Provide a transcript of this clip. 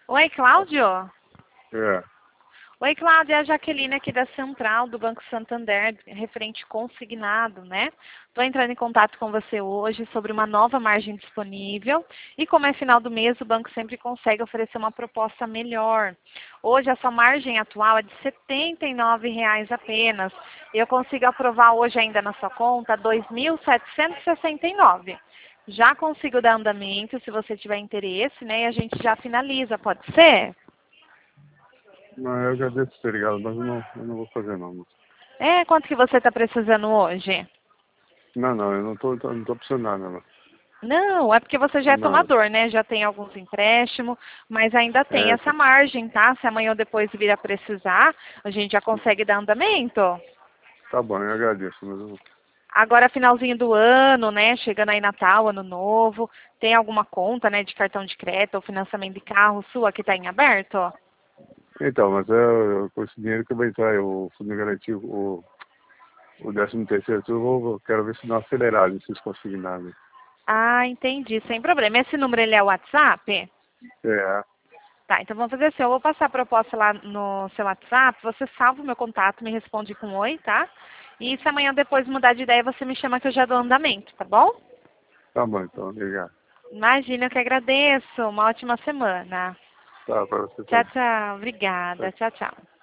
Oi, Cláudio? É. Oi, Cláudia, é a Jaqueline aqui da Central do Banco Santander, referente consignado, né? Estou entrando em contato com você hoje sobre uma nova margem disponível e como é final do mês, o banco sempre consegue oferecer uma proposta melhor. Hoje, essa margem atual é de R$ 79,00 apenas e eu consigo aprovar hoje ainda na sua conta R$ 2.769. Já consigo dar andamento se você tiver interesse, né? E a gente já finaliza, pode ser? Não, eu agradeço ter ligado, mas eu não vou fazer não. É, quanto que você está precisando hoje? Não, eu não tô precisando nada, não. Não, é porque você já é Não. tomador, né? Já tem alguns empréstimos, mas ainda tem É, essa margem, tá? Se amanhã ou depois vir a precisar, a gente já consegue dar andamento. tá bom, eu agradeço, mas eu... Agora, finalzinho do ano, né? Chegando aí Natal, Ano Novo, tem alguma conta, né, de cartão de crédito ou financiamento de carro sua que está em aberto? Então, mas com esse dinheiro que eu vou entrar, o fundo garantido, o 13º, eu quero ver se não acelerar esses consignados. Ah, entendi, sem problema. Esse número, ele é o WhatsApp? É, Tá, então vamos fazer assim, eu vou passar a proposta lá no seu WhatsApp, você salva o meu contato, me responde com oi, tá? E se amanhã depois mudar de ideia, você me chama que eu já dou andamento, tá bom? tá bom então, obrigado. Imagina, eu que agradeço. Uma ótima semana. Tá, para você Tchau, também. tchau. Obrigada. Tá. Tchau, tchau.